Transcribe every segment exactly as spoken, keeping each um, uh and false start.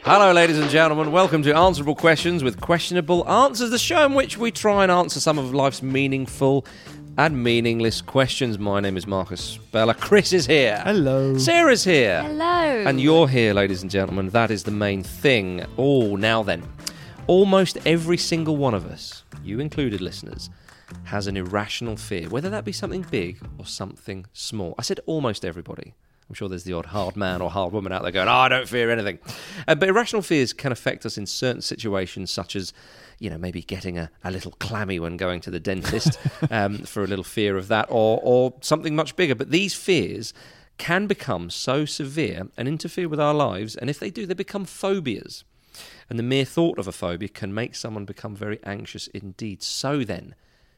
Hello, ladies and gentlemen. Welcome to Answerable Questions with Questionable Answers, the show in which we try and answer some of life's meaningful and meaningless questions. My name is Marcus Bella. Chris is here. Hello. Sarah's here. Hello. And you're here, ladies and gentlemen. That is the main thing. Oh, now then. Almost every single one of us, you included, listeners, has an irrational fear, whether that be something big or something small. I said almost everybody. I'm sure there's the odd hard man or hard woman out there going, oh, I don't fear anything. Uh, but irrational fears can affect us in certain situations, such as, you know, maybe getting a, a little clammy when going to the dentist um, for a little fear of that, or, or something much bigger. But these fears can become so severe and interfere with our lives, and if they do, they become phobias. And the mere thought of a phobia can make someone become very anxious indeed. So then,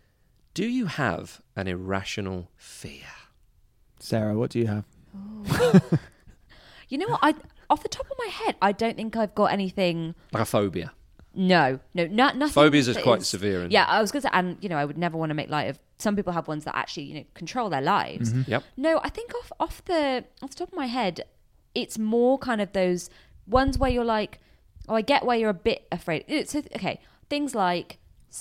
do you have an irrational fear? Sarah, what do you have? Oh. You know what? I off the top of my head, I don't think I've got anything. Like a phobia? No, no, not nothing. Phobias are that quite is- severe. And Yeah, I was going to say, and you know, I would never want to make light of. Some people have ones that actually, you know, control their lives. Mm-hmm. Yep. No, I think off off the off the top of my head, it's more kind of those ones where you're like, oh, I get why you're a bit afraid. It's okay, things like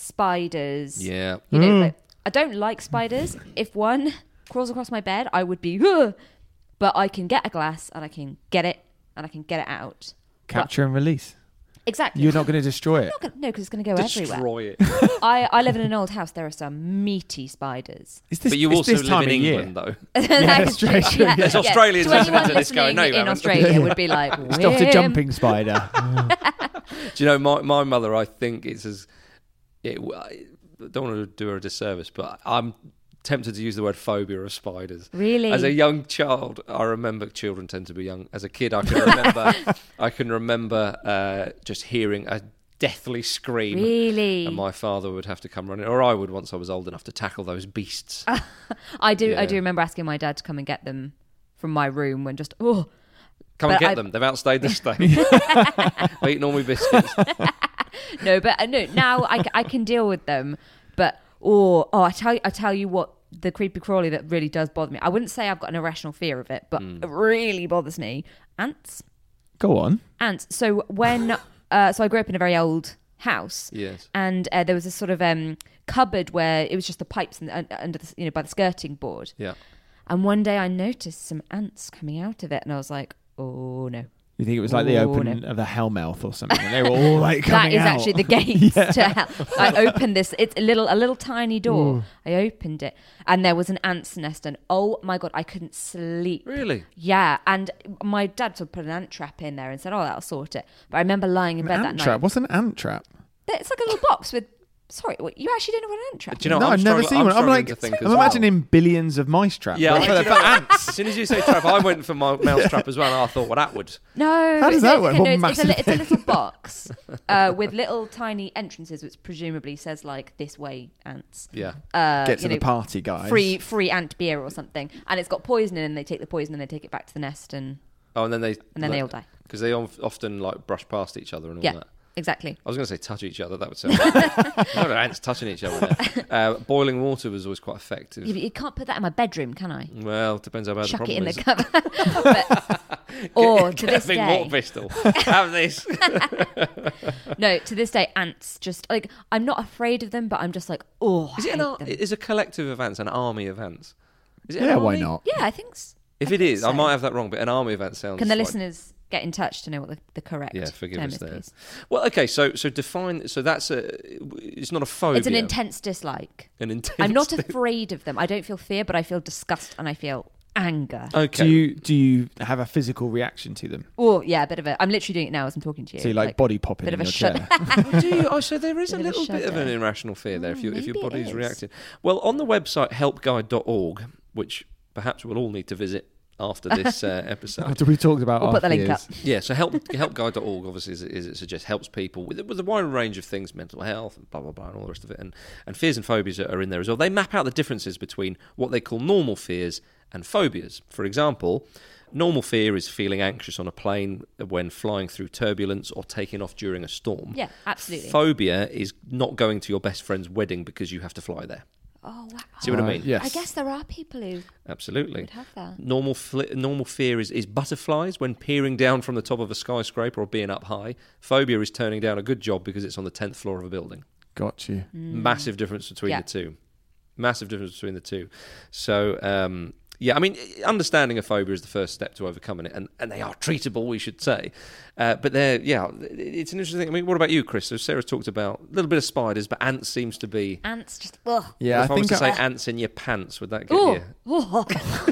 spiders. Yeah. You know, Mm. like, I don't like spiders. If one crawls across my bed, I would be, "Ugh." But I can get a glass and I can get it and I can get it out. Capture and release. Exactly. You're not going to destroy it. I'm not gonna, no, because it's going to go everywhere. Destroy it. I, I live in an old house. There are some meaty spiders. Is this, But you it's also this live time in of year. England, though. That's true, true, yeah. There's Australians To listening anyone to this going, listening "No, you in haven't." Australia would be like, Stopped a "Whim." jumping spider. Do you know, my, my mother, I think it's as... It, I don't want to do her a disservice, but I'm tempted to use the word phobia of spiders. Really? As a young child, I remember, children tend to be young. As a kid, I can remember, I can remember uh, just hearing a deathly scream. Really? And my father would have to come running, or I would once I was old enough to tackle those beasts. I do. Yeah. I do remember asking my dad to come and get them from my room when just oh. Come and But get I- them. They've outstayed the stay. I've eaten all my biscuits. No, but uh, no. Now I, I can deal with them, but oh, oh, I tell you, I tell you what, the creepy crawly that really does bother me. I wouldn't say I've got an irrational fear of it, but Mm. it really bothers me. Ants, Go on. ants. So when, uh, so I grew up in a very old house, Yes. and uh, there was a sort of um, cupboard where it was just the pipes and, uh, under the, you know, by the skirting board. Yeah. And one day I noticed some ants coming out of it, and I was like, oh no. You think it was like the Oh, open no. of the Hellmouth or something? And they were all like That coming is out. actually the gates to hell. I opened this. It's a little, a little tiny door. Ooh. I opened it, and there was an ant's nest. And oh my god, I couldn't sleep. Really? Yeah, and my dad sort of put an ant trap in there and said, "Oh, that'll sort it." But I remember lying in An bed that ant night. trap? What's an ant trap? It's like a little box with. Sorry, what, you actually don't know what an ant trap? Do you know, no, I'm I've never struggling- seen I'm one. I'm struggling like, to think I'm as well. imagining billions of mice traps. Yeah, but I- for, do you for know- ants. As soon as you say trap, I went for my mouse trap as well, and I thought, well, that would... No. How does it's- that it's, work? okay, no, What it's, it's, a, li- massive it's a little box uh, with little tiny entrances, which presumably says like "this way, ants." Yeah. Uh, Get to you the know, party, guys. free free ant beer or something, and it's got poison in, and they take the poison and they take it back to the nest, and Oh, and then they... and then they all die. Because they of- often, like, brush past each other and all Yeah, that. exactly. I was going to say touch each other. That would sound... no, no, ants touching each other there. Uh, boiling water was always quite effective. You, you can't put that in my bedroom, can I? Well, it depends how bad Chuck the it in problem the is. cupboard. But- or to Get this a big day, water pistol. Have this. no, to this day, ants just like I'm not afraid of them, but I'm just like, oh, Is I it an hate ar- them. is a collective of ants an army of ants? Is it an Yeah, why army? not? Yeah, I think. s- If I it think is, I so. might have that wrong, but an army of ants sounds Can the like... listeners get in touch to know what the, the correct Yeah, forgive term us is, there. please? Well, okay, so so define... So that's a... It's not a phobia. It's an intense dislike. An intense... I'm not afraid of them. I don't feel fear, but I feel disgust and I feel anger. Okay. Do you do you have a physical reaction to them? Oh, yeah, a bit of a. I'm literally doing it now as I'm talking to you. So you like, body popping bit in of a your shut- chair? Oh, do you? Oh, so there is a Bit of a little bit of an shudder. irrational fear there if, you, if your Maybe it body's is. reacting. Well, on the website help guide dot org, which perhaps we'll all need to visit after this uh, episode. After we talked about We'll our put the link fears. up. Yeah, so help help guide dot org obviously is, is it suggests helps people with with a wide range of things, mental health and blah blah blah and all the rest of it, and and fears and phobias are in there as well. They map out the differences between what they call normal fears and phobias. For example, normal fear is feeling anxious on a plane when flying through turbulence or taking off during a storm. Yeah, absolutely. Phobia is not going to your best friend's wedding because you have to fly there. Oh, wow. See what I Right, mean? Yes. I guess there are people who Absolutely. would have that. Normal fl- normal fear is, is butterflies when peering down from the top of a skyscraper or being up high. Phobia is turning down a good job because it's on the tenth floor of a building. Got you. Massive difference between Yeah. the two. Massive difference between the two. So, um, yeah, I mean, understanding a phobia is the first step to overcoming it, and, and they are treatable, we should say. Uh, but they're, yeah, it's an interesting thing. I mean, what about you, Chris? So Sarah's talked about a little bit of spiders, but ants seems to be... Ants just, ugh. Yeah, if I I was think to I- say ants in your pants, would that get Ooh. you? Oh.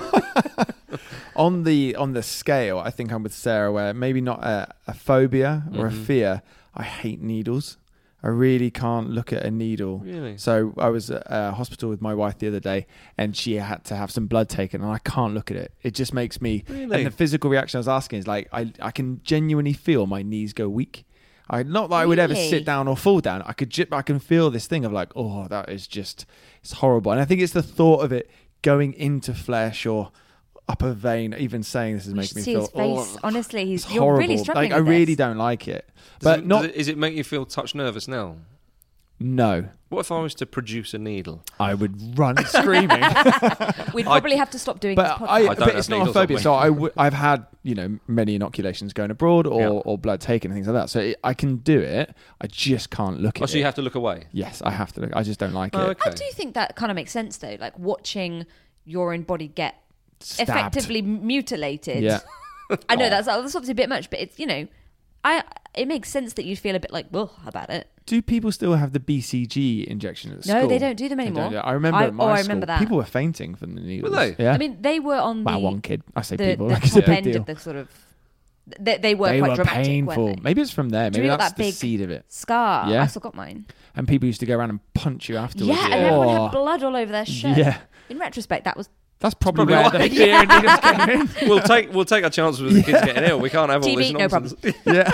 on the on the scale, I think I'm with Sarah, where maybe not a, a phobia or Mhm. a fear. I hate needles. I really can't look at a needle. Really? So I was at a hospital with my wife the other day, and she had to have some blood taken, and I can't look at it. It just makes me. Really? And the physical reaction I was asking is like I I can genuinely feel my knees go weak. I not that I would ever Really? sit down or fall down. I could ju- I can feel this thing of like, oh, that is just it's horrible. And I think it's the thought of it going into flesh or upper vein. Even saying this is You should making me see feel his face. oh, Honestly, he's it's you're horrible. really struggling Like I with really this. don't like it. Does But it, not does it, is it make you feel touch nervous now? no. What if I was to produce a needle? I would run screaming. We'd I- probably have to stop doing But this podcast. I, don't but have it's not a needles on phobia. me. So I w- I've had you know many inoculations going abroad or, Yeah. or blood taken and things like that. So it, I can do it. I just can't look Oh, at so it. you have to look away? Yes, I have to look. I just don't like Oh, it. okay. I do think that kind of makes sense though, like watching your own body get Stabbed. effectively mutilated. Yeah. I know Oh. that's, that's obviously a bit much, but it's, you know, I it makes sense that you'd feel a bit like, ugh, about it. Do people still have the B C G injection at No, school? they don't do them They don't anymore. do it. I remember I- at my oh, I school, remember that. people were fainting from the needles. they? Yeah. I mean, they were on well, the, one kid. I say the, people. the like it's a top big end deal. of the sort of, they, they were They quite were dramatic, painful. weren't they? Maybe it's from there. Do you Maybe know that's that the big seed of it. Scar. Yeah. I still got mine. And people used to go around and punch you afterwards. Yeah, and everyone Oh. had blood all over their shirt. Yeah. In retrospect, that was That's probably, probably where why. the fear and needles came in. we'll take we'll take our chances with the kids getting ill. We can't have all T V, this no nonsense. Yeah.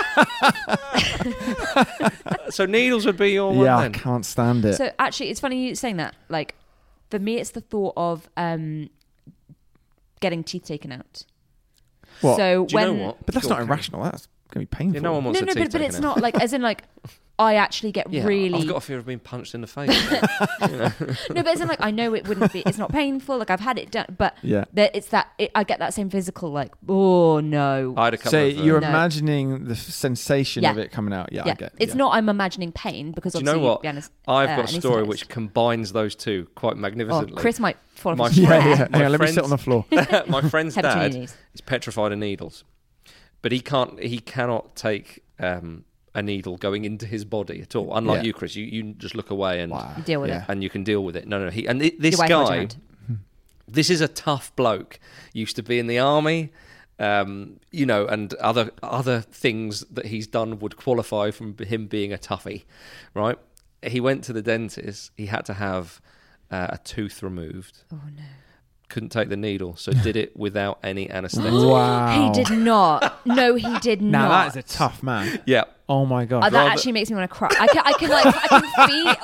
So needles would be your one Yeah, I then? can't stand it. so. Actually, it's funny you saying that. Like, for me, it's the thought of um, getting teeth taken out. What? So Do you when know what? But that's Go not on, irrational. That's going to be painful. Yeah, no one wants no, their no, teeth but, but taken it's out. not like as in like I actually get Yeah, really I've got a fear of being punched in the face. no, but as in like I know it wouldn't be. It's not painful. Like I've had it done, but Yeah. that it's that it, I get that same physical like oh no. I had a couple So of. uh, you're No. imagining the f- sensation Yeah. of it coming out. Yeah, I yeah, get it's yeah. not. I'm imagining pain because Do you know obviously what? be honest, I've uh, got a story anaesthetised. which combines those two quite Oh, magnificently. Chris might fall off My his Yeah, friend- chair. yeah. My Hang on, let me sit friends- on the floor. My friend's Head between your dad knees. is petrified of needles, but he can't. He cannot take um, a needle going into his body at all. Unlike Yeah. you, Chris, you, you just look away and Wow. You deal with Yeah. it. and you can deal with it. No, no, he and thi- this Your wife holds your guy. hand. This is a tough bloke. Used to be in the army, um, you know, and other other things that he's done would qualify from him being a toughie, right? He went to the dentist. He had to have uh, a tooth removed. Oh no. Couldn't take the needle, so did it without any anaesthetic. Wow. He did not. No, he did Now not. that is a tough man. Yeah, Oh my Oh, god. that rather- actually makes me want to cry. I can, I can like, I can feel.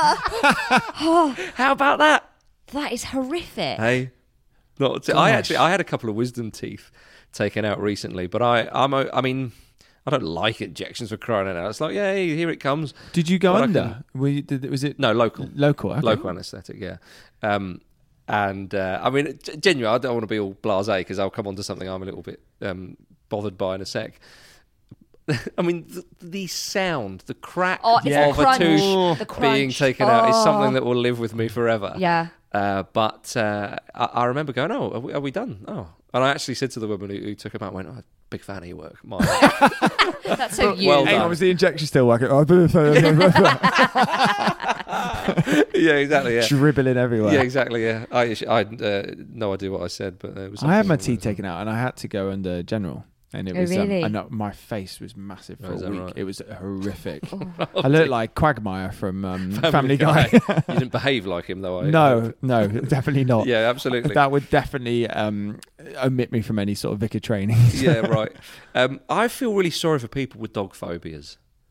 Oh, how about that? that is horrific. Hey, not. T- I Gosh. actually I had a couple of wisdom teeth taken out recently, but I I'm a, I mean. I don't like injections for crying out. It's like, yeah, hey, here it comes. Did you go But I under? can- Were you, did, was it No, local. local? Okay. Local anaesthetic, yeah. Um, and uh, I mean, g- genuinely, I don't want to be all blasé because I'll come on to something I'm a little bit um, bothered by in a sec. I mean, the, the sound, the crack Oh, it's Yeah. the of crunch. a tooth the crunch. being taken out is Oh. something that will live with me forever. Yeah. Uh, but uh, I, I remember going, oh, are we, are we done? Oh. And I actually said to the woman who, who took him out, I went, oh, big fan of your work. My That's so you. well Hang done. on, was the injection still working? Oh, yeah, exactly, yeah. dribbling everywhere. Yeah, exactly, yeah. I, I had uh, no idea what I said, but uh, it was I had my something- teeth taken out, and I had to go under general. And it Oh, was, really? um, and uh, my face was massive for Oh, is a that week. right? It was horrific. Oh. I looked like Quagmire from um, Family Family, Guy. You didn't behave like him, though. I no, no, definitely not. Yeah, absolutely. That would definitely um, omit me from any sort of vicar training. yeah, right. Um, I feel really sorry for people with dog phobias.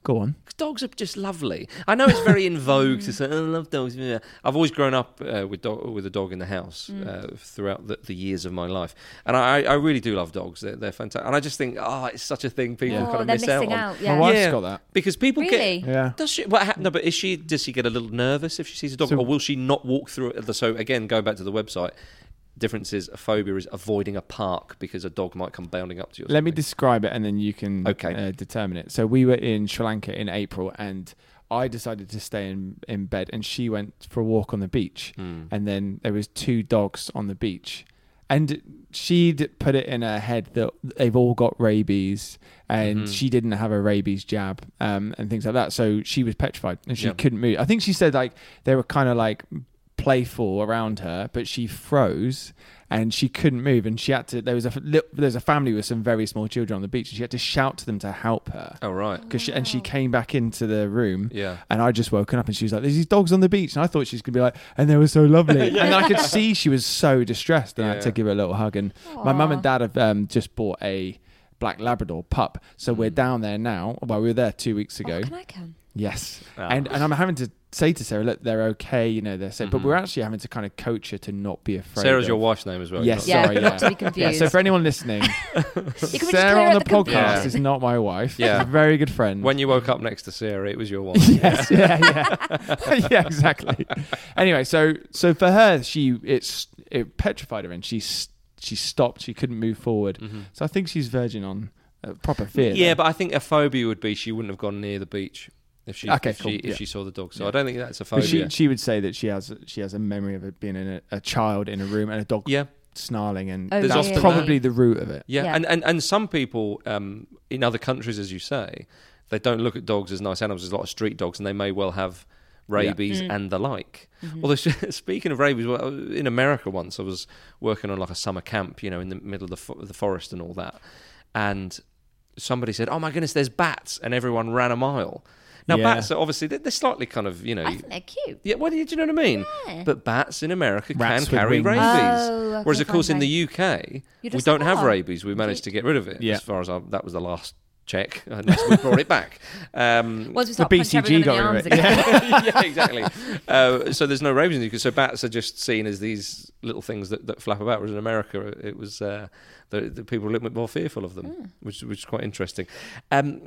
Go on. Dogs are just lovely. I know it's very in vogue to say, oh, I love dogs. Yeah. I've always grown up uh, with dog, with a dog in the house Mm. uh, throughout the, the years of my life. And I, I really do love dogs. They're, they're fantastic. And I just think, oh, it's such a thing people Oh, kind of they're miss out missing on. out. My Yeah. wife's Yeah. got that. Because people Really? get... Yeah. Does she? What hap- no, but is she? Does she get a little nervous if she sees a dog, So- or will she not walk through it? So again, going back to the website, difference is a phobia is avoiding a park because a dog might come bounding up to you. or Let me something. describe it, and then you can Okay. uh, determine it. So we were in Sri Lanka in April, and I decided to stay in, in bed, and she went for a walk on the beach. Mm. And then there was two dogs on the beach, and she'd put it in her head that they've all got rabies, and Mhm. she didn't have a rabies jab, um, and things like that. So she was petrified, and she Yeah. couldn't move. I think she said like they were kind of like playful around her, but she froze and she couldn't move, and she had to. There was a little, there's a family with some very small children on the beach, and she had to shout to them to help her. Oh right. Cause she, and she came back into the room, Yeah. and I just woken up, and she was like, "There's these dogs on the beach," and I thought she was gonna be like, "And they were so lovely," and I could see she was so distressed, and I had to Yeah. give her a little hug. And my mum and Aw. dad have um, just bought a black Labrador pup, so we're Mm. down there now. Well, we were there two weeks ago. Oh, can I come? Yes, Ah. and and I'm having to say to Sarah, look, they're okay, you know, they're safe, but Mhm. we're actually having to kind of coach her to not be afraid. Sarah's of- your wife's name as well. Yes, Yeah, sorry, not yeah. to be Yeah, confused. so for anyone listening, You can just Sarah clear on up the the podcast confusion. is not my wife. Yeah. She's a very good friend. When you woke up next to Sarah, it was your wife. yes, yeah, yeah, yeah, exactly. Anyway, so so for her, she it's it petrified her, and she s- she stopped. She couldn't move forward. Mhm. So I think she's verging on uh, proper fear. Yeah, there. but I think a phobia would be she wouldn't have gone near the beach if she Okay, if, cool, she, if yeah. she saw the dog. So Yeah. I don't think that's a But phobia. she she would say that she has she has a memory of it being in a, a child in a room and a dog yeah, snarling, and Oh, There's that's often probably the root of it. yeah, Yeah. And, and and some people um, in other countries, as you say, they don't look at dogs as nice animals. There's a lot of street dogs, and they may well have rabies Mm. and the like. Mhm. Although speaking of rabies, well, in America once I was working on like a summer camp, you know, in the middle of the, fo- the forest and all that, and somebody said, "Oh my goodness, there's bats," and everyone ran a mile. Now Yeah. bats are obviously they're, they're slightly kind of you know. I think they're cute. Yeah, well, do you know what I mean? Yeah. But bats in America Rats can with carry wings. rabies. Oh, okay, Whereas, of course, fine, in the fine. U K, You're we just don't like, have oh, rabies. We managed to get rid of it. Yeah. As far as I, that was the last check, unless we brought it back. Um, Once we The start B punching C G everyone got in rid the of arms it. again. yeah, exactly. Uh, so there's no rabies in the U K. So bats are just seen as these little things that, that flap about. Whereas in America, it was uh, the, the people were a little bit more fearful of them, Mm. which which is quite interesting. Um,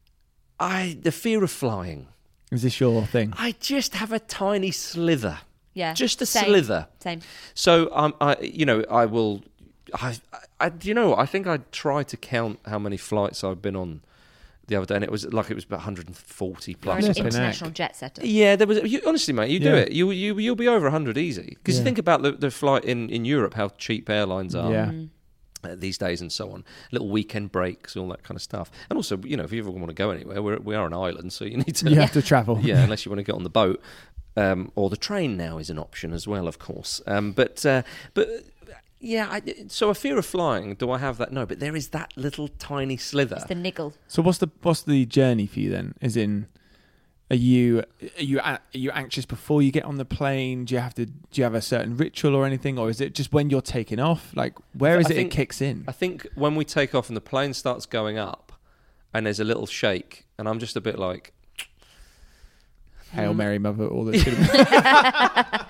I the fear of flying. Is this your thing? I just have a tiny slither, Yeah, just a same, slither. Same. So um, I, you know, I will. I, I, do you know what? I think I tried to count how many flights I've been on the other day, and it was like it was about one hundred forty You're plus. an or Flipping something. international jet setter. Yeah, there was. You, honestly, mate, you do Yeah. it. You you you'll be over one hundred easy. Because Yeah. you think about the, the flight in, in Europe, how cheap airlines are Yeah. Mm. uh, these days, and so on. Little weekend breaks, all that kind of stuff. And also, you know, if you ever want to go anywhere, we're, we are an island, so you need to. You have to travel. Yeah, unless you want to get on the boat, um, or the train now is an option as well, of course. Um, but uh, but yeah, I, so a fear of flying. Do I have that? No, but there is that little tiny slither. It's the niggle. So what's the what's the journey for you then? As in, are you are you a- are you anxious before you get on the plane? Do you have to do you have a certain ritual or anything, or is it just when you're taking off? Like where is I it think- it kicks in? I think when we take off and the plane starts going up, and there's a little shake, and I'm just a bit like, Hail Mm. Mary, Mother, all this. Sort of-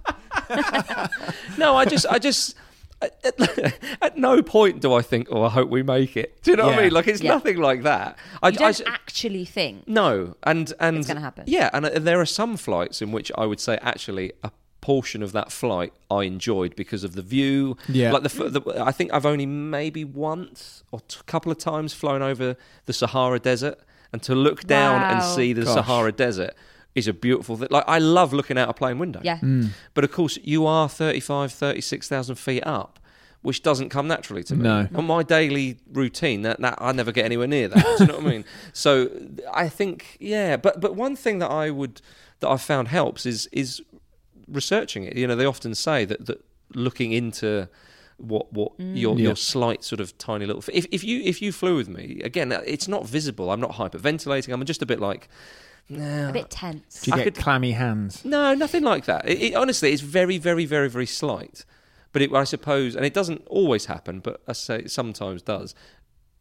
no, I just, I just. At, at no point do I think, oh, I hope we make it. Do you know what I Yeah. mean? Like it's Yeah. nothing like that. I, You don't I s- actually think no, and and it's going to happen. yeah, and uh, there are some flights in which I would say actually a portion of that flight I enjoyed because of the view. Yeah. Like the, f- the I think I've only maybe once or a couple of times flown over the Sahara Desert, and to look down and Wow. see the Gosh. Sahara Desert is a beautiful thing. Like I love looking out a plane window. Yeah. Mm. But of course, you are thirty-five, thirty-six thousand feet up, which doesn't come naturally to me. No. On my daily routine, that, that I never get anywhere near that. Do you know what I mean? So I think, yeah. But but one thing that I would that I found helps is is researching it. You know, they often say that that looking into what what your Yeah. your slight sort of tiny little. If if you if you flew with me again, it's not visible. I'm not hyperventilating. I'm just a bit like. Nah, A bit tense. Do you I get could- clammy hands? no, nothing like that. It, it, honestly, it's very, very, very, very slight. But it, I suppose, and it doesn't always happen, but I say it sometimes does.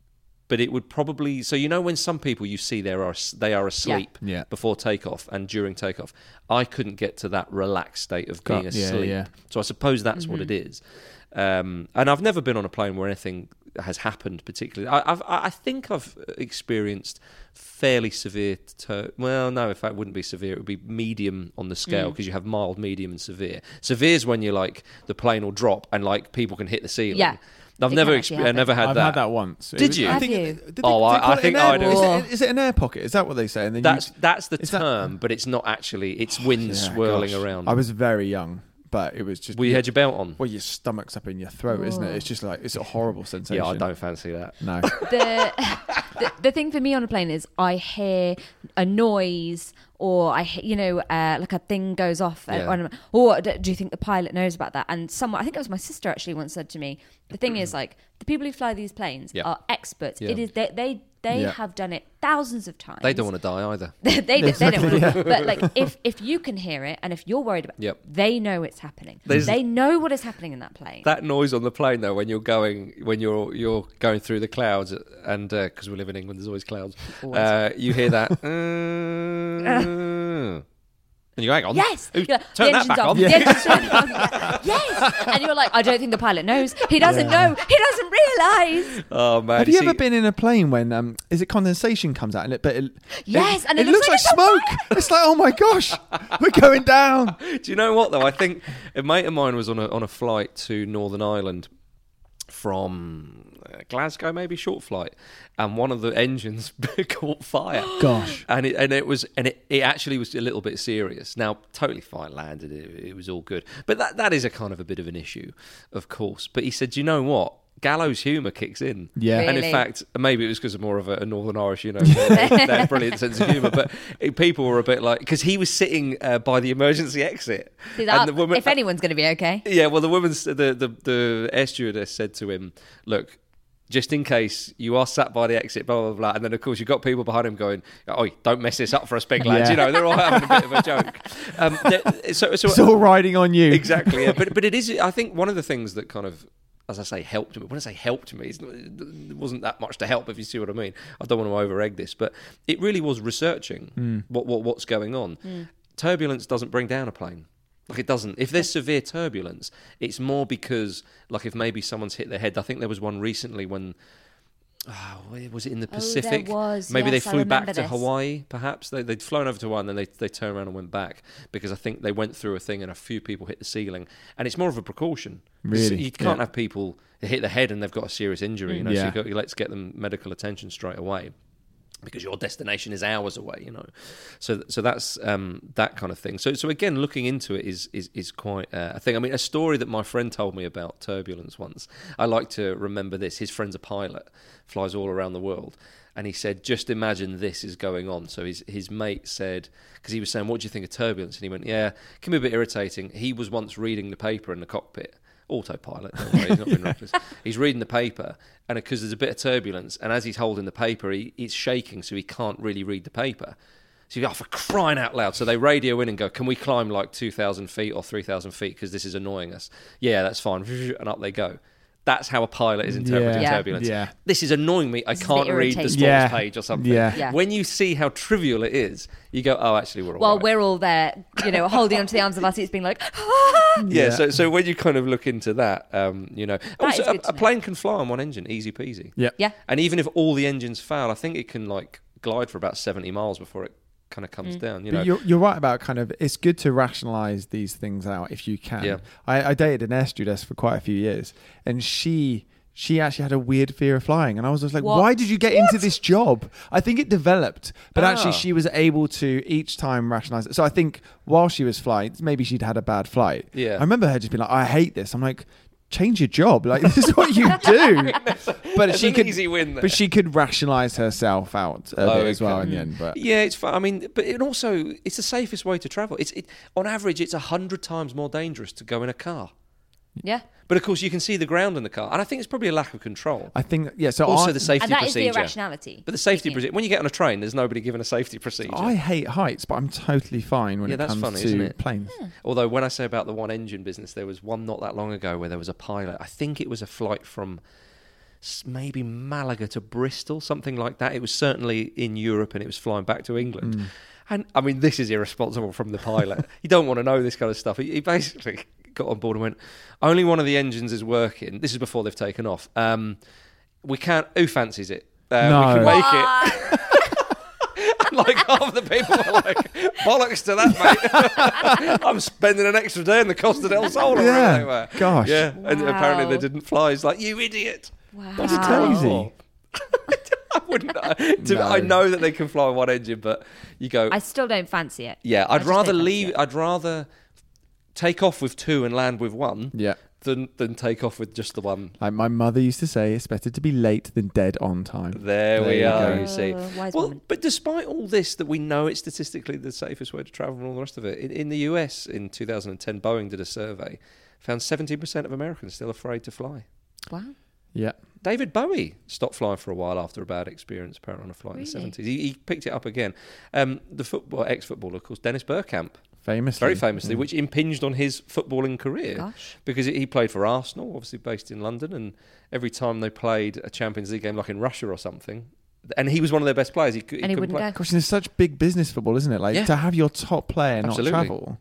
but it would probably. So you know when some people you see they are they are asleep Yeah. before takeoff and during takeoff. I couldn't get to that relaxed state of being Got- yeah, asleep. yeah. So I suppose that's what it is. Um, and I've never been on a plane where anything has happened particularly. I, I've, I think I've experienced fairly severe. Ter- well, no, in fact, it wouldn't be severe. It would be medium on the scale because you have mild, medium, and severe. Severe is when you're like the plane will drop and like people can hit the ceiling. Yeah. I've It never, can exp- actually I never had I've that. had that once. It Did was- you? I Have think, you? did they- Oh, they I- call I it an think air- I do. Is it, is it an air pocket? Is that what they say? And then That's you, that's the is that- term, but it's not actually. It's wind Yeah, swirling gosh. around. I was very young, but it was just. Well, you had your belt on. Well, your stomach's up in your throat, isn't it? It's just like it's a horrible sensation. Yeah, I don't fancy that. No. the, the the thing for me on a plane is I hear a noise or I he- you know uh, like a thing goes off uh, Yeah. and I'm- or d- do you think the pilot knows about that? And someone, I think it was my sister actually once said to me, the thing is like the people who fly these planes Yeah. are experts. Yeah. It is they they, they Yeah. have done it thousands of times. They don't want to die either. they, they, Exactly, they don't want yeah. to. But like if if you can hear it and if you're worried about Yep. they know it's happening. There's- they know what is happening in that plane. That noise on the plane, though, when you're going, when you're you're going through the clouds, and because we live in England, there's always clouds. Always. Uh, you hear that, uh, and you go, hang on, Yes, Who- You're like, turn the that engine's back off. on. The engine's turned on. Yeah. Yes, and you're like, I don't think the pilot knows. He doesn't know. He doesn't realise. Oh man, Have you see- ever been in a plane when um, is it condensation comes out in it? But it, Yes, it, and it looks, looks like, like smoke. It's like, oh my gosh, we're going down. Do you know what though? I think a mate of mine was on a on a flight to Northern Ireland from uh, Glasgow, maybe short flight, and one of the engines caught fire. Gosh. And it and it was and it, it actually was a little bit serious. Now, totally fine, landed it, it was all good, but that that is a kind of a bit of an issue, of course. But he said, "Do you know what? Gallows humour kicks in." Yeah. And in Really? fact, maybe it was because of more of a, a Northern Irish, you know, their, their brilliant sense of humour. But it, people were a bit like, because he was sitting uh, by the emergency exit, See, and that- the woman, if anyone's going to be okay. yeah, well, the woman's the, the the air stewardess said to him, "Look, just in case you are sat by the exit, blah blah blah." And then of course you've got people behind him going, "Oh, don't mess this up for us, big lads." Yeah. You know, they're all having a bit of a joke. Um, they- so, so It's all riding on you. exactly, yeah. But but it is. I think one of the things that kind of, as I say, helped me. When I say helped me, it's not, it wasn't that much to help, if you see what I mean. I don't want to over egg this, but it really was researching what, what what's going on. Turbulence doesn't bring down a plane. Like it doesn't. If there's severe turbulence, it's more because, like, if maybe someone's hit their head. I think there was one recently when. Oh, where was it in the there Pacific? was, Maybe yes, they I flew back remember to this. Hawaii, perhaps. They, they'd flown over to Hawaii and then they, they turned around and went back because I think they went through a thing and a few people hit the ceiling. And it's more of a precaution. Really? You can't Yeah. have people hit the head and they've got a serious injury. You know, so Yeah. you got, let's get them medical attention straight away, because your destination is hours away, you know. So so that's um, that kind of thing. So so again, looking into it is is is quite uh, a thing. I mean, a story that my friend told me about turbulence once. I like to remember this. His friend's a pilot, flies all around the world, and he said, just imagine this is going on. So his his mate said, because he was saying, what do you think of turbulence? And he went, yeah, it can be a bit irritating. He was once reading the paper in the cockpit. Autopilot, don't worry, he's not been reckless. He's reading the paper, and because there's a bit of turbulence, and as he's holding the paper, he, he's shaking, so he can't really read the paper. So you go, oh, for crying out loud. So they radio in and go, can we climb like two thousand feet or three thousand feet because this is annoying us? Yeah, that's fine. And up they go. That's how a pilot is interpreting Yeah. turbulence. Yeah. This is annoying me. I This is can't the read the irritation. storms Yeah. page or something. Yeah. Yeah. When you see how trivial it is, you go, oh, actually, we're all Well, right. we're all there, you know, holding onto the arms of our seats, being like, ah! Yeah, Yeah. so so when you kind of look into that, um, you know, also is a, good to a know. plane can fly on one engine, easy peasy. Yeah. Yeah. And even if all the engines fail, I think it can like glide for about seventy miles before it kind of comes down. You know, But you're, you're right about kind of, it's good to rationalize these things out if you can. Yeah. I, I dated an air stewardess for quite a few years, and she she actually had a weird fear of flying, and I was just like, What? why did you get into this job? I think it developed, but Ah. actually she was able to each time rationalize it. So I think while she was flying, maybe she'd had a bad flight. Yeah. I remember her just being like, I hate this. I'm like, change your job. Like, this is what you do. But It's she an could, easy win there. but she could rationalize herself out a Oh, bit as well okay. in the end. But yeah, it's fun. I mean, but it also it's the safest way to travel. It's it, on average, it's a hundred times more dangerous to go in a car. Yeah. But of course, you can see the ground in the car, and I think it's probably a lack of control. I think, yeah. So Also, I, the safety And that is procedure. the irrationality. But the safety kicking in. procedure. When you get on a train, there's nobody giving a safety procedure. I hate heights, but I'm totally fine when Yeah, it that's comes funny, to isn't it? planes. Although when I say about the one engine business, there was one not that long ago where there was a pilot. I think it was a flight from s- maybe Malaga to Bristol, something like that. It was certainly in Europe, and it was flying back to England. Mm. And I mean, this is irresponsible from the pilot. You don't want to know this kind of stuff. He, he basically got on board and went, only one of the engines is working. This is before they've taken off. Um, we can't. Who fancies it? Uh, No. We can make What? it. And like half the people were like, bollocks to that, mate. I'm spending an extra day in the Costa del Sol. or Yeah. wherever they were. Gosh. Yeah. And Wow. apparently they didn't fly. It's like, you idiot. Wow. That's crazy. I wouldn't. I, to, No. I know that they can fly one engine, but you go. I still don't fancy it. yeah, I I'd just rather don't fancy leave. it. I'd rather take off with two and land with one Yeah. than than take off with just the one. Like my mother used to say, it's better to be late than dead on time. There, There we you are. go. You see. Uh, wise Well, woman. but despite all this, that we know it's statistically the safest way to travel and all the rest of it, in, in the U S in two thousand ten, Boeing did a survey, found seventeen percent of Americans still afraid to fly. Wow. Yeah. David Bowie stopped flying for a while after a bad experience, apparently, on a flight in the Really? seventies. He, he picked it up again. Um, the football, ex-footballer, of course, Dennis Bergkamp, Famously. very famously, Mm. which impinged on his footballing career. Gosh. Because he played for Arsenal, obviously based in London, and every time they played a Champions League game, like in Russia or something, and he was one of their best players. He, cou- he And he couldn't wouldn't play. go. Gosh, it's such big business football, isn't it? Like Yeah. to have your top player Absolutely. not travel.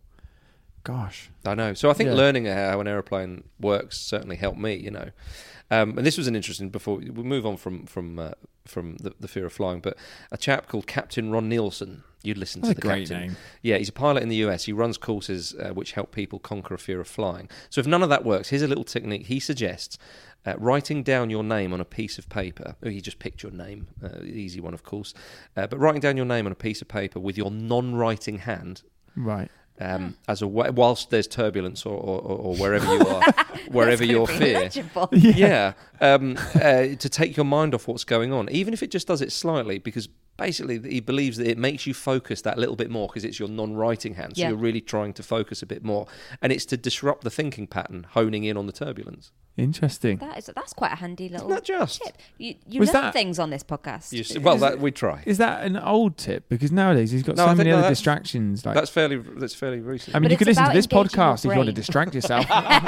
Gosh. I know. So I think Yeah. learning how an aeroplane works certainly helped me, you know. Um, and this was an interesting, before we we move on from from uh, from the, the fear of flying, but a chap called Captain Ron Nielsen. You'd listen That's to a the great captain. name. Yeah, he's a pilot in the U S. He runs courses uh, which help people conquer a fear of flying. So if none of that works, here's a little technique. He suggests uh, writing down your name on a piece of paper. Oh, you just picked your name, uh, easy one, of course. Uh, but writing down your name on a piece of paper with your non-writing hand, Right. um, as a wa- whilst there's turbulence or, or, or wherever you are, wherever That's your gonna be fear. legible. Yeah, um, uh, to take your mind off what's going on, even if it just does it slightly, because basically he believes that it makes you focus that little bit more because it's your non-writing hand, so Yeah. you're really trying to focus a bit more, and it's to disrupt the thinking pattern, honing in on the turbulence. Interesting. That is that's quite a handy little Isn't that just? tip. You you Was learn that- things on this podcast. You s- well, that we try. Is that an old tip? Because nowadays he's got No, I so think many no, other that's- distractions. Like, That's fairly. That's fairly recent. I mean, But you could it's listen to about this engaging your podcast if you want to brain. distract yourself.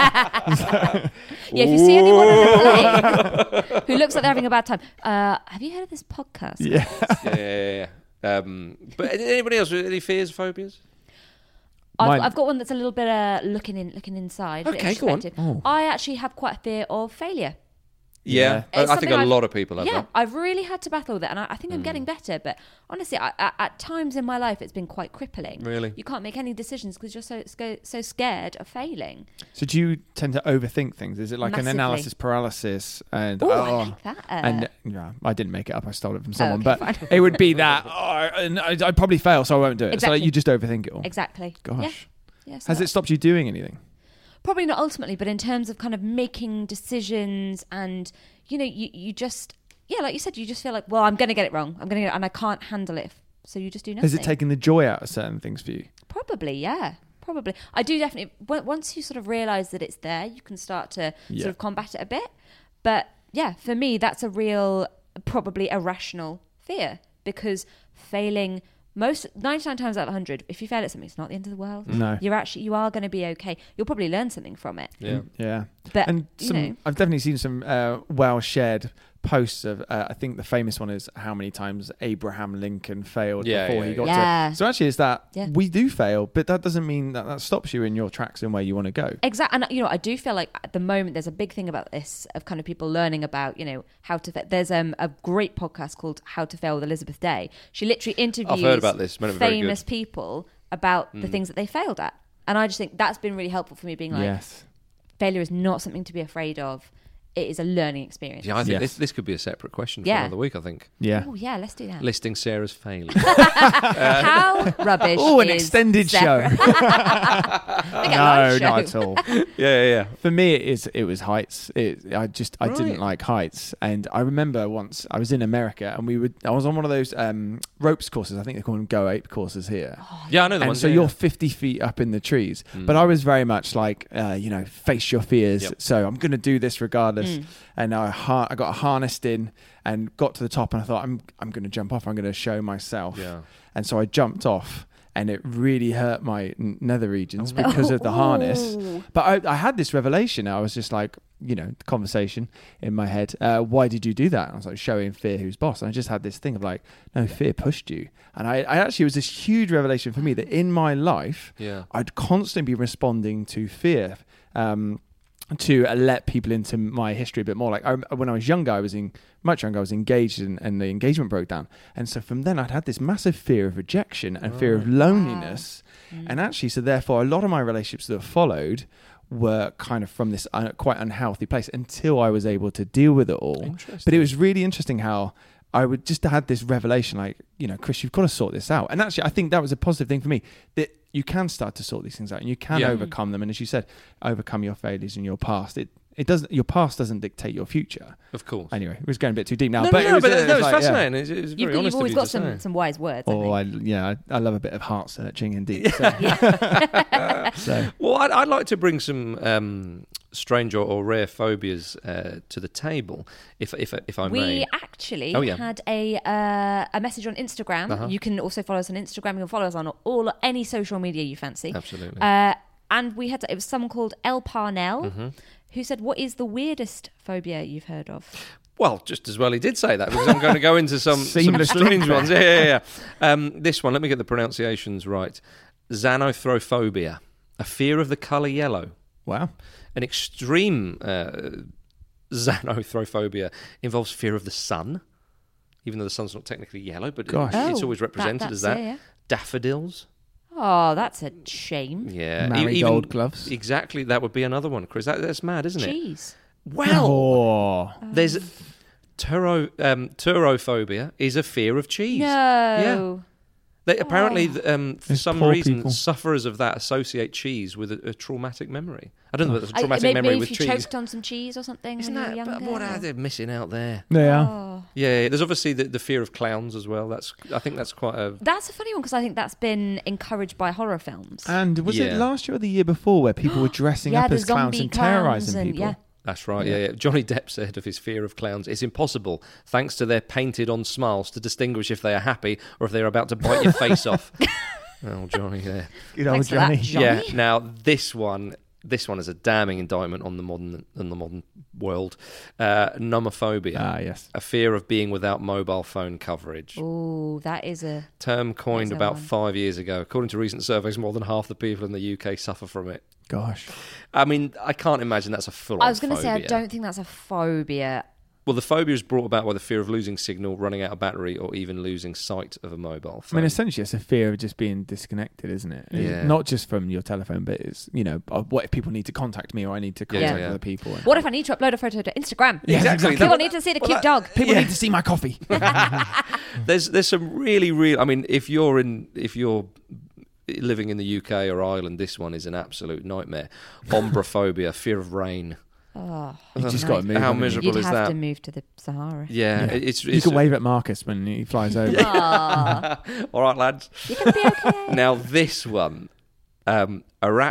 Yeah, if you see anyone on a plane who looks like they're having a bad time, uh, have you heard of this podcast? yeah. yeah, yeah, yeah. yeah. Um, but anybody else with any fears, phobias? I've, Mine- I've got one that's a little bit uh, looking in, looking inside. a bit Okay, go on. introspective. Oh. I actually have quite a fear of failure. Yeah, It's I, I think something a I've- lot of people have Yeah, that. I've really had to battle with it, and I, I think I'm Mm. getting better. But honestly, I, I, at times in my life, it's been quite crippling. Really? You can't make any decisions because you're so so so scared of failing. So do you tend to overthink things? Is it like Massively. an analysis paralysis? And Ooh, oh, I like that. Uh, and yeah, I didn't make it up. I stole it from someone, okay, but fine. it would be that. Oh, and I, I'd probably fail, so I won't do it. So Exactly. like, you just overthink it all. exactly. Gosh, Yeah. Yeah, so has it stopped you doing anything? Probably not ultimately, but in terms of kind of making decisions, and you know, you you just yeah, like you said, you just feel like, well, I'm going to get it wrong. I'm going to get it, and I can't handle it. So you just do nothing. Has it taken the joy out of certain things for you? Probably, yeah. Probably. I do definitely. on- Once you sort of realise that it's there, you can start to Yeah. sort of combat it a bit. But yeah, for me, that's a real, probably irrational fear, because failing most ninety-nine times out of one hundred, if you fail at something, it's not the end of the world. No. You're actually, you are going to be okay. You'll probably learn something from it. Yeah. Yeah. But, And you some, know, I've definitely seen some uh, well shared posts of. Uh, I think the famous one is how many times Abraham Lincoln failed Yeah, before yeah, he got yeah. to. So actually, it's that Yeah. we do fail, but that doesn't mean that that stops you in your tracks and where you want to go. Exactly, and you know, I do feel like at the moment there's a big thing about this of kind of people learning about, you know, how to. Fa- there's um, a great podcast called "How to Fail with Elizabeth Day." She literally interviews I've heard about this. Meant it very famous good. people about the Mm. things that they failed at, and I just think that's been really helpful for me. Being like, Yes. failure is not something to be afraid of; it is a learning experience. Yeah, I think Yes. this this could be a separate question for Yeah. another week. I think Yeah. Oh yeah, let's do that. listing Sarah's failures. How rubbish! Oh, an is extended Sarah? show. Like a no, live show. not at all. yeah, yeah, yeah. For me, it is. It was heights. It, I just I Right. didn't like heights, and I remember once I was in America, and we would. I was on one of those um, ropes courses. I think they call them Go Ape courses here. Yeah, I know the and ones. so yeah, you're yeah. fifty feet up in the trees. Mm. But I was very much like, uh, you know, face your fears. Yep. So I'm going to do this regardless. Mm. And I, har- I got harnessed in and got to the top, and I thought, I'm I'm going to jump off. I'm going to show myself. Yeah. And so I jumped off, and it really hurt my n- nether regions because of the harness. But I, I had this revelation. I was just like, you know, conversation in my head. Uh, why did you do that? And I was like showing Fear who's boss. And I just had this thing of like, no, Fear pushed you. And I, I actually, it was this huge revelation for me that in my life, Yeah. I'd constantly be responding to fear. Um, to uh, let people into my history a bit more. Like I, when I was younger, I was in much younger, I was engaged and, and the engagement broke down. And so from then I'd had this massive fear of rejection and fear of loneliness. Wow. Mm. And actually, so therefore a lot of my relationships that followed were kind of from this un- quite unhealthy place until I was able to deal with it all. Interesting. But it was really interesting how I would just had this revelation, like, you know, Chris, you've got to sort this out. And actually, I think that was a positive thing for me, that you can start to sort these things out and you can Yeah. overcome them. And as you said, overcome your failures and your past. It it doesn't. Your past doesn't dictate your future. Of course. Anyway, it was going a bit too deep now. No, but no, it no, was, but uh, that it was was like, yeah. fascinating. It's, it's very You've, honest you've of always you got to some, say. some wise words. I Oh, I think. yeah, I, I love a bit of heart searching indeed. So, so Well, I'd, I'd like to bring some um, strange or, or rare phobias uh, to the table, if if if I We may. actually Oh, yeah. had a uh, a message on Instagram. Uh-huh. You can also follow us on Instagram. You can follow us on all any social media you fancy. Absolutely. Uh, and we had it was someone called El Parnell Mm-hmm. who said, "What is the weirdest phobia you've heard of?" Well, just as well he did say that, because I'm going to go into some, some Seamless strange link ones. Yeah, yeah, yeah. Um, this one, let me get the pronunciations right. Xanthrophobia, a fear of the colour yellow. wow. An extreme uh, xanthrophobia involves fear of the sun, even though the sun's not technically yellow, but it- Gosh. it's Oh, always represented that- as that's that. it, yeah. Daffodils. Oh, that's a shame. Yeah. E- Marigold even- gloves. Exactly, that would be another one, Chris. That, that's mad, isn't it? Jeez. Well, Oh. there's turo, um, turophobia is a fear of cheese. No. They apparently, um, for Those some poor reason, people. sufferers of that associate cheese with a, a traumatic memory. I don't know if it's a I- traumatic maybe, memory maybe with if you cheese. choked on some cheese or something Isn't when that? you were But younger. what are they missing out there? They are. Oh. Yeah, yeah, there's obviously the, the fear of clowns as well. That's I think that's quite a That's a funny one because I think that's been encouraged by horror films. And was it Yeah. last year or the year before where people were dressing yeah, up the as clowns zombie and clowns terrorizing and- people? Yeah. That's right, Yeah. yeah. yeah. Johnny Depp said of his fear of clowns, it's impossible, thanks to their painted-on smiles, to distinguish if they are happy or if they're about to bite your face off. Oh, Johnny, yeah. Good old Thanks for that, Johnny. Johnny. Yeah. Now this one, this one is a damning indictment on the modern, on the modern world. Uh, nomophobia, Ah, yes. a fear of being without mobile phone coverage. Oh, that is a. Term coined That's a about one. five years ago. According to recent surveys, more than half the people in the U K suffer from it. Gosh. I mean, I can't imagine that's a full-on I was going to say, I phobia. don't think that's a phobia. Well, the phobia is brought about by the fear of losing signal, running out of battery, or even losing sight of a mobile I phone. mean, essentially, it's a fear of just being disconnected, isn't it? It's Yeah. Not just from your telephone, but it's, you know, uh, what if people need to contact me or I need to contact yeah. other people? And What if I need to upload a photo to Instagram? Yeah, Exactly. People That- need to see the well, cute that- dog. people Yeah. need to see my coffee. There's there's some really real. I mean, if you're in if you're living in the U K or Ireland, this one is an absolute nightmare. Ombraphobia, fear of rain. Oh, You just no. got to move. How haven't you? miserable You'd is have that? to move to the Sahara. Yeah, Yeah. it's, You it's can wave at Marcus when he flies over. Aw, all right, lads. you're going to be okay. Now this one, um,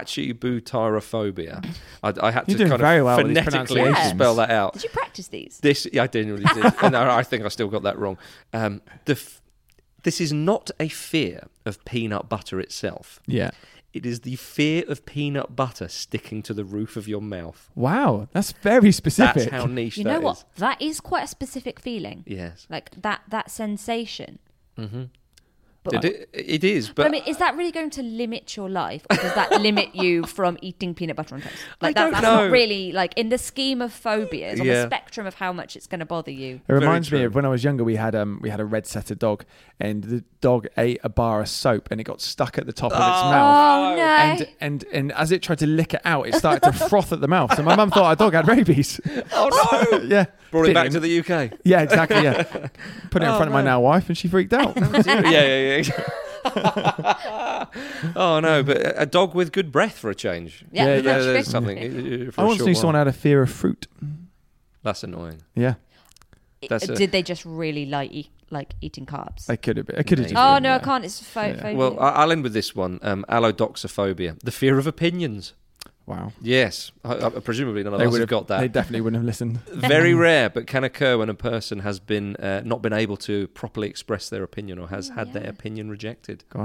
Arachibutyrophobia. I, I had You're to doing kind very of well with these phonetically pronunciations. spell that out. Did you practice these? This, yeah, I genuinely did. No, I think I still got that wrong. Um, the f- this is not a fear of peanut butter itself. Yeah. It is the fear of peanut butter sticking to the roof of your mouth. Wow, that's very specific. That's how niche You that know is. what? That is quite a specific feeling. Yes. Like that that sensation. Mm-hmm. But, It, it is, but but I mean, is that really going to limit your life, or does that limit you from eating peanut butter on toast? Like I that, don't that's know. not really like in the scheme of phobias on Yeah. the spectrum of how much it's going to bother you. It reminds Very me true. of when I was younger. We had um we had a red setter dog, and the dog ate a bar of soap, and it got stuck at the top of its Oh. mouth. Oh no! And and and as it tried to lick it out, it started to froth at the mouth. So my mum thought our dog had rabies. oh no! yeah, Brought it Didn't back even- to the U K. yeah, exactly. Yeah, put it in Oh, front of my no. now wife, and she freaked out. yeah, yeah, yeah. Oh no! But a dog with good breath for a change. Yeah, Yeah, that's yeah, true. there's something. uh, for I a once short knew while. someone had a fear of fruit. That's annoying. Yeah, That's a- Did they just really like eat, like eating carbs? they could have. It could have just. oh been, no, yeah. I can't. It's pho- Yeah. phobia. Well, I- I'll end with this one. Um, allodoxophobia, the fear of opinions. Wow. Yes, I, I, presumably none of They us would have got They that. definitely wouldn't have listened. Very rare, but can occur when a person has been uh, not been able to properly express their opinion or has Oh, had their yeah. opinion rejected. Gosh.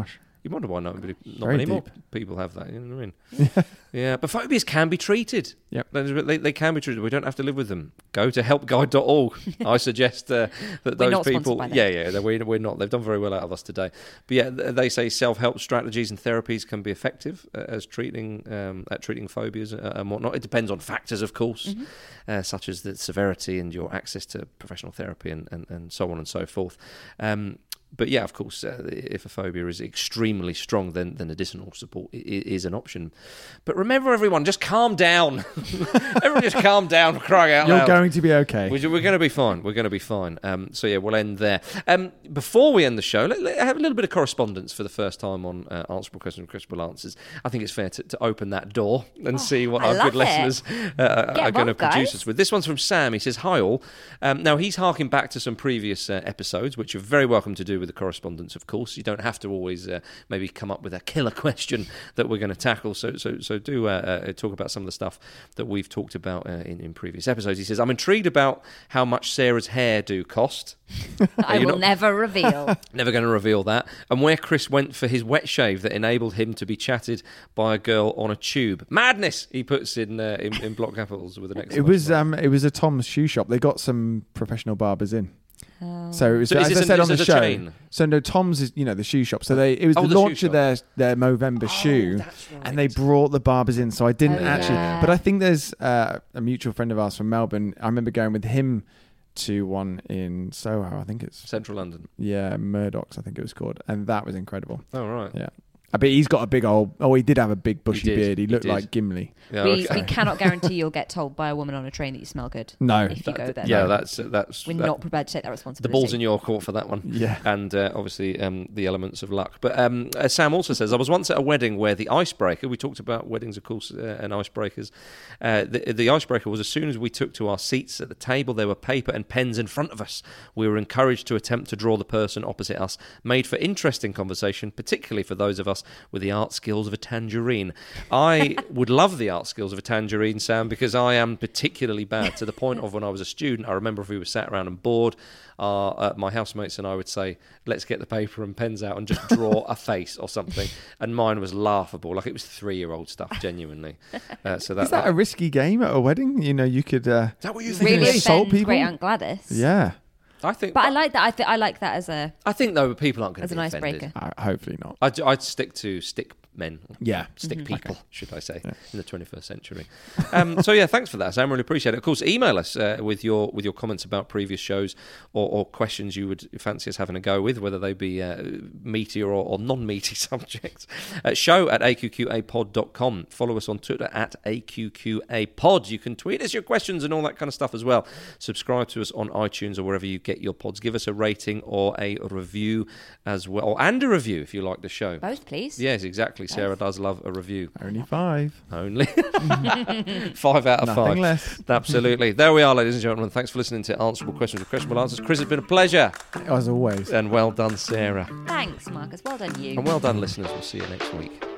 You wonder why nobody, not Very many more deep. people have that. You know what I mean? Yeah, but phobias can be treated. Yep. They, they can be treated. We don't have to live with them. Go to help guide dot org. I suggest uh, that We're those not sponsored people. by them. Yeah, yeah, we're, we're not. They've done very well out of us today. But yeah, th- they say self-help strategies and therapies can be effective uh, as treating um, at treating phobias uh, and whatnot. It depends on factors, of course, Mm-hmm. uh, such as the severity and your access to professional therapy and, and, and so on and so forth. Um, But yeah, of course, uh, if a phobia is extremely strong, then, then additional support i- i- is an option. But remember, everyone, just calm down. Everyone just calm down, for crying out You're loud. going to be okay. We're, we're going to be fine. We're going to be fine. Um, so yeah, we'll end there. Um, before we end the show, let, let have a little bit of correspondence for the first time on uh, Answerable Questions, Questionable Answers. I think it's fair to, to open that door and Oh, see what I our love good it. listeners uh, Get are going to involved, produce guys. us with. This one's from Sam. He says, "Hi all." Um, now he's harking back to some previous uh, episodes, which you're very welcome to do with the correspondence. Of course, you don't have to always uh, maybe come up with a killer question that we're going to tackle. So, so, so do uh, uh, talk about some of the stuff that we've talked about uh, in, in previous episodes. He says, "I'm intrigued about how much Sarah's hair do cost." I you will not- never reveal. Never going to reveal that. And where Chris went for his wet shave that enabled him to be chatted by a girl on a tube. Madness, he puts in uh, in, in block capitals with an It exclamation was mark. um, it was a Tom's shoe shop. They got some professional barbers in. Oh. So it was, So is as this I an- said is on the it a show. chain? So no, Tom's is you know the shoe shop. So they it was Oh, the the shoe launch shop. of their their Movember shoe, Oh, that's right. and they brought the barbers in. So I didn't Oh, actually, yeah. but I think there's uh, a mutual friend of ours from Melbourne. I remember going with him to one in Soho. I think it's Central London. yeah Murdoch's. I think it was called, and that was incredible. Oh, right. Yeah. I bet he's got a big old. Oh, he did have a big bushy did, beard. He he looked did. like Gimli. Yeah, we, okay. we cannot guarantee you'll get told by a woman on a train that you smell good. No. If you go there. Yeah, No. that's that's We're that- not prepared to take that the responsibility. ball's in your court for that one. Yeah. And uh, obviously um, the elements of luck. But um, uh, Sam also says, "I was once at a wedding where the icebreaker," we talked about weddings, of course, uh, and icebreakers. Uh, the, the icebreaker was as soon as we took to our seats at the table, there were paper and pens in front of us. We were encouraged to attempt to draw the person opposite us, made for interesting conversation, particularly for those of us with the art skills of a tangerine. I would love the art skills of a tangerine, Sam, because I am particularly bad, to the point of when I was a student. I remember if we were sat around and bored, uh, uh, my housemates and I would say, let's get the paper and pens out and just draw a face or something. And mine was laughable, like it was three-year-old stuff, genuinely. Uh, so that, Is that a risky game at a wedding? You know, you could. Uh, is that what you Think think? really it it's is? soul offend people? Great Aunt Gladys. yeah. I think, But I like that. I, th- I like that as a I think though people aren't going as to an be offended. icebreaker. Uh, hopefully not. I'd, I'd stick to stick men. Yeah. Stick Mm-hmm. people, should I say, Yeah. in the twenty-first century. Um, so yeah, thanks for that, Sam. Really appreciate it. Of course, email us uh, with your with your comments about previous shows or, or questions you would fancy us having a go with, whether they be uh, meaty or, or non-meaty subjects. Uh, show at a q q a pod dot com. Follow us on Twitter at a q q a pod. You can tweet us your questions and all that kind of stuff as well. Subscribe to us on iTunes or wherever you get your pods. Give us a rating or a review as well, and a review if you like the show. Both, please. Yes, exactly. Sarah does love a review. Only five. Only five out of Nothing five. less. Absolutely. There we are, ladies and gentlemen. Thanks for listening to Answerable Questions with Questionable Answers. Chris, it's been a pleasure. As always. And well done, Sarah. Thanks, Marcus. Well done, you. And well done, listeners. We'll see you next week.